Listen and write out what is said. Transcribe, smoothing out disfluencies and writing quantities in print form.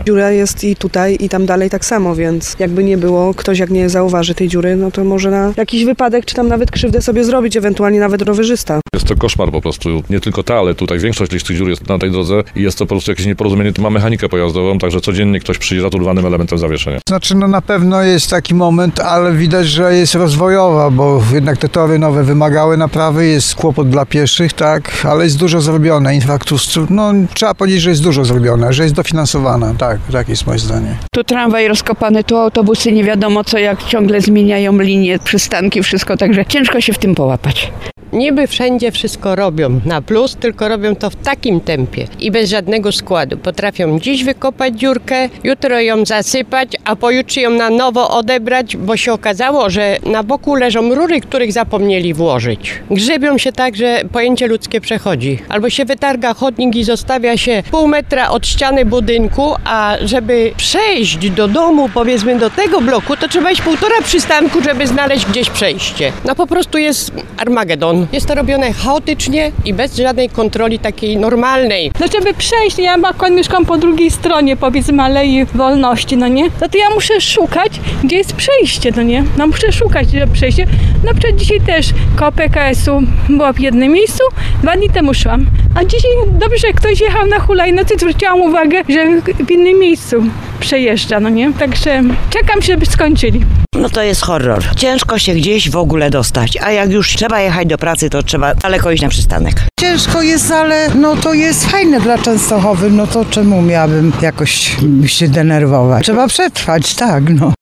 Dziura jest i tutaj, i tam dalej tak samo, więc jakby nie było, ktoś jak nie zauważy tej dziury, no to może na jakiś wypadek, czy tam nawet krzywdę sobie zrobić, ewentualnie nawet rowerzysta. Jest to koszmar po prostu. Nie tylko ta, ale tutaj większość tych dziur jest na tej drodze i jest to po prostu jakieś nieporozumienie. Tu ma mechanikę pojazdową, także codziennie ktoś przyjeżdża tu urwanym elementem zawieszenia. Znaczy, no na pewno jest taki moment, ale widać, że jest rozwojowa, bo jednak te tory nowe wymagały naprawy, jest kłopot dla pieszych, tak, ale jest dużo zrobione. Infrastruktura, no trzeba powiedzieć, że jest dużo zrobione, że jest dofinansowana, tak jest moje zdanie. Tu tramwaj rozkopany, tu autobusy nie wiadomo co, jak ciągle zmieniają linie, przystanki, wszystko, także ciężko się w tym połapać. Niby wszędzie wszystko robią na plus, tylko robią to w takim tempie i bez żadnego składu. Potrafią dziś wykopać dziurkę, jutro ją zasypać, a pojutrze ją na nowo odebrać, bo się okazało, że na boku leżą rury, których zapomnieli włożyć. Grzebią się tak, że pojęcie ludzkie przechodzi. Albo się wytarga chodnik i zostawia się pół metra od ściany budynku, a żeby przejść do domu, powiedzmy do tego bloku, to trzeba iść 1,5 przystanku, żeby znaleźć gdzieś przejście. No po prostu jest Armagedon. Jest to robione chaotycznie i bez żadnej kontroli takiej normalnej. No żeby przejść, ja akurat mieszkam po drugiej stronie, powiedzmy Alei Wolności, no nie? No to ja muszę szukać, gdzie jest przejście, no nie? No muszę szukać, gdzie przejście. Na przykład dzisiaj też koło PKS-u była w jednym miejscu, 2 dni temu szłam. A dzisiaj dobrze, że ktoś jechał na hulajnodze, zwróciłam uwagę, że w innym miejscu przejeżdża, no nie? Także czekam, żeby skończyli. No to jest horror. Ciężko się gdzieś w ogóle dostać, a jak już trzeba jechać do pracy, to trzeba daleko iść na przystanek. Ciężko jest, ale no to jest fajne dla Częstochowy, no to czemu miałabym jakoś się denerwować? Trzeba przetrwać, tak, no.